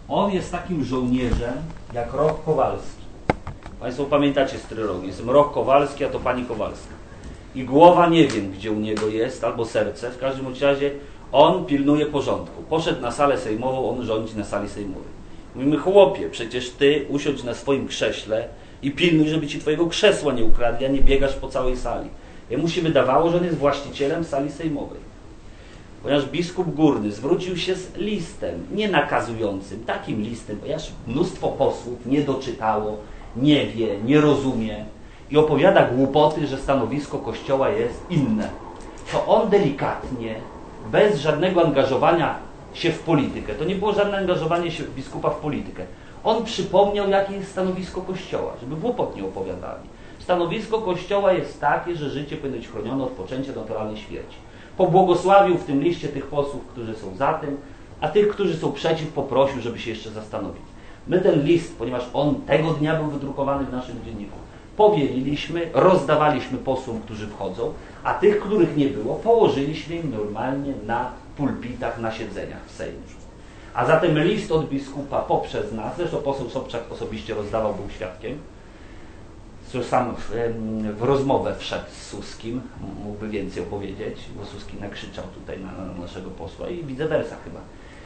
On jest takim żołnierzem jak Roch Kowalski. Państwo pamiętacie z trylogii. Jestem Roch Kowalski, a to pani Kowalska. I głowa nie wiem, gdzie u niego jest, albo serce. W każdym razie on pilnuje porządku. Poszedł na salę sejmową, on rządzi na sali sejmowej. Mówimy, chłopie, przecież ty usiądź na swoim krześle i pilnuj, żeby ci twojego krzesła nie ukradli, a nie biegasz po całej sali. Jemu się wydawało, że on jest właścicielem sali sejmowej. Ponieważ biskup Górny zwrócił się z listem, nie nakazującym, takim listem, ponieważ mnóstwo posłów nie doczytało, nie wie, nie rozumie i opowiada głupoty, że stanowisko Kościoła jest inne. To on delikatnie, bez żadnego angażowania się w politykę, to nie było żadne angażowanie się biskupa w politykę, on przypomniał, jakie jest stanowisko Kościoła, żeby głupot nie opowiadali. Stanowisko Kościoła jest takie, że życie powinno być chronione od poczęcia do naturalnej śmierci. Pobłogosławił w tym liście tych posłów, którzy są za tym, a tych, którzy są przeciw, poprosił, żeby się jeszcze zastanowić. My ten list, ponieważ on tego dnia był wydrukowany w naszym dzienniku, powieliliśmy, rozdawaliśmy posłom, którzy wchodzą, a tych, których nie było, położyliśmy im normalnie na pulpitach, na siedzeniach w Sejmie. A zatem list od biskupa poprzez nas, zresztą poseł Sobczak osobiście rozdawał, był świadkiem, że sam w rozmowę wszedł z Suskim, mógłby więcej opowiedzieć, bo Suski nakrzyczał tutaj na naszego posła i vice versa chyba.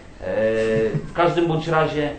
W każdym bądź razie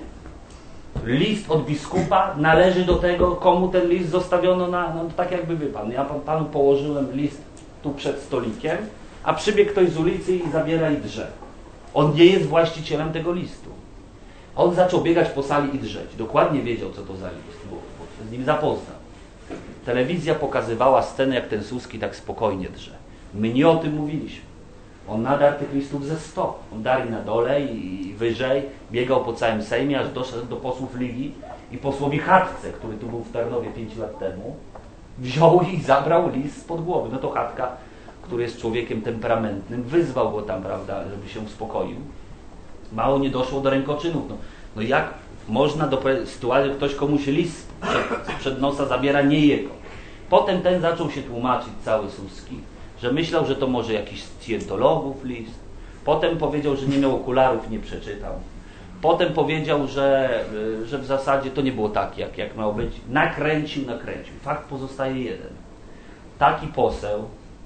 list od biskupa należy do tego, komu ten list zostawiono tak jakby wie pan. Ja panu położyłem list tu przed stolikiem, a przybiegł ktoś z ulicy i zabiera i drze. On nie jest właścicielem tego listu. On zaczął biegać po sali i drzeć. Dokładnie wiedział, co to za list, bo się z nim zapoznał. Telewizja pokazywała scenę, jak ten Suski tak spokojnie drze. My nie o tym mówiliśmy. On nadarł tych listów ze 100. On darł na dole i wyżej, biegał po całym Sejmie, aż doszedł do posłów Ligi i posłowi Chatce, który tu był w Tarnowie 5 lat temu, wziął i zabrał list spod głowy. No to Chatka, który jest człowiekiem temperamentnym, wyzwał go tam, prawda, żeby się uspokoił. Mało nie doszło do rękoczynów. No jak można do sytuacji, że ktoś komuś list przed nosa zabiera, nie jego. Potem ten zaczął się tłumaczyć, cały Suski, że myślał, że to może jakiś scjentologów list. Potem powiedział, że nie miał okularów, nie przeczytał. Potem powiedział, że w zasadzie to nie było tak, jak miało być. Nakręcił. Fakt pozostaje jeden. Taki poseł,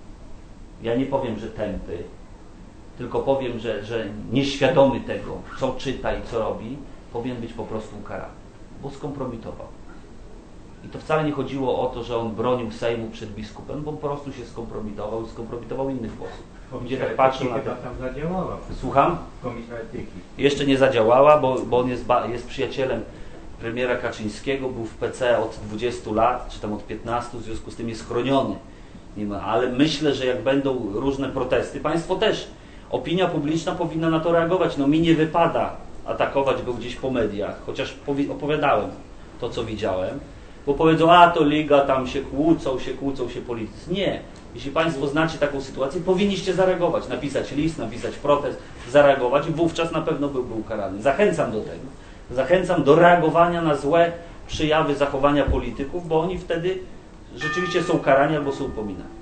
ja nie powiem, że tępy, tylko powiem, że nieświadomy tego, co czyta i co robi, powinien być po prostu ukarany, bo skompromitował. I to wcale nie chodziło o to, że on bronił Sejmu przed biskupem, bo po prostu się skompromitował i skompromitował innych posłów. Gdzie tak patrzył na to. Tam zadziałała. Słucham? Komisja etyki. Jeszcze nie zadziałała, bo on jest przyjacielem premiera Kaczyńskiego, był w PC od 20 lat, czy tam od 15, w związku z tym jest chroniony. Nie ma, ale myślę, że jak będą różne protesty, państwo też, opinia publiczna powinna na to reagować. No mi nie wypada atakować go gdzieś po mediach, chociaż opowiadałem to, co widziałem, bo powiedzą, a to Liga, tam się kłócą się politycy. Nie. Jeśli państwo znacie taką sytuację, powinniście zareagować, napisać list, napisać protest, zareagować i wówczas na pewno byłby ukarany. Zachęcam do tego. Zachęcam do reagowania na złe przejawy zachowania polityków, bo oni wtedy rzeczywiście są karani albo są upominani.